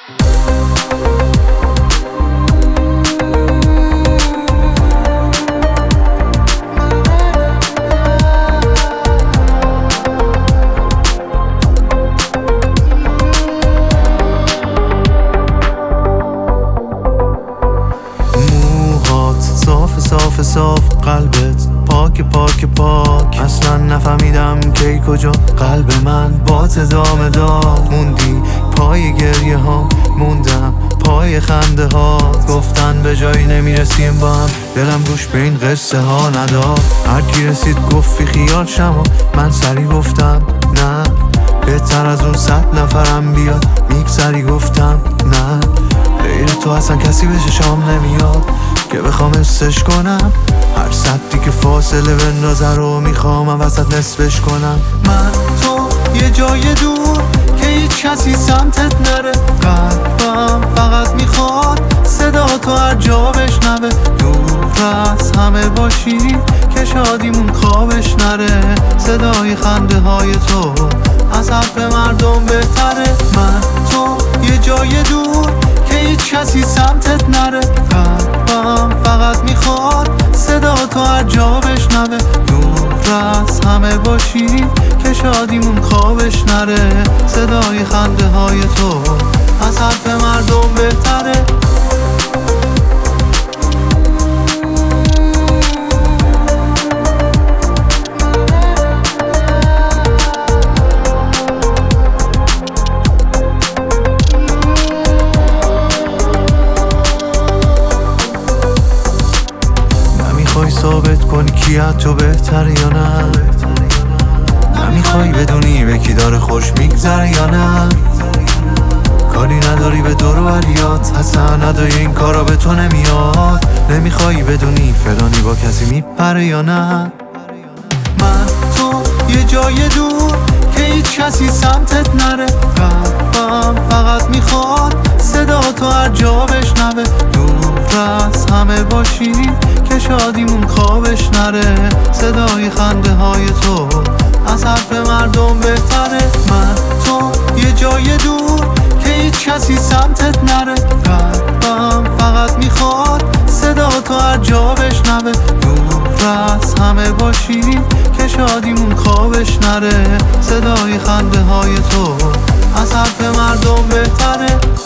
صاف صاف قلبت پاک پاک پاک، اصلا نفهمیدم کی کجا قلب من با ادامه داد. موندی پای گریه ها، موندم پای خنده ها. گفتن به جایی نمیرسیم با هم، دلم گوش به این قصه ها نداد. هرکی رسید گفت بی خیال شما، من سری گفتم نه، بهتر از اون 100 نفرم بیاد. میگذری گفتم نه، غیر تو اصلا کسی به چشام نمیاد که بخوام حسش کنم. هر سطحی که فاصله بندازه رو میخوام وسط نصفش کنم. من تو یه جای دور که هیچ کسی سمتت نره، قلبم فقط میخواد صدا تو هر جا بشنوه. دور از همه باشی که شادیمون خوابش نره، صدای خنده های تو از حرف مردم بهتره. من تو یه جای دور که هیچ کسی سمتت نره، قلبم فقط میخواد صدا تو هر جا بشنوه. دور از همه باشی که شادیمون خوابش نره، صدای خنده های تو از حرف مردم بهتره. نمیخوای ثابت کنی کی از تو بهتره یا نه، نمیخوای بدونی به کی داره خوش میگذره یا نه. کاری نداری به دور و بریات، اصلا نداری این کارا به تو نمیاد. نمیخوای بدونی فلانی با کسی میپره یا نه. من تو یه جای دور که هیچ کسی سمتت نره، قلبم فقط میخواد صدا تو هر جا بشنوه. دور از همه باشی که شادیمون خوابش نره، صدای خنده های تو از حرف مردم بهتره. من تو یه جای دور که هیچ کسی سمتت نره، قلبم فقط میخواد صدا تو هر جا بشنوه. دور از همه باشی که شادیمون خوابش نره، صدای خنده های تو از حرف مردم بهتره.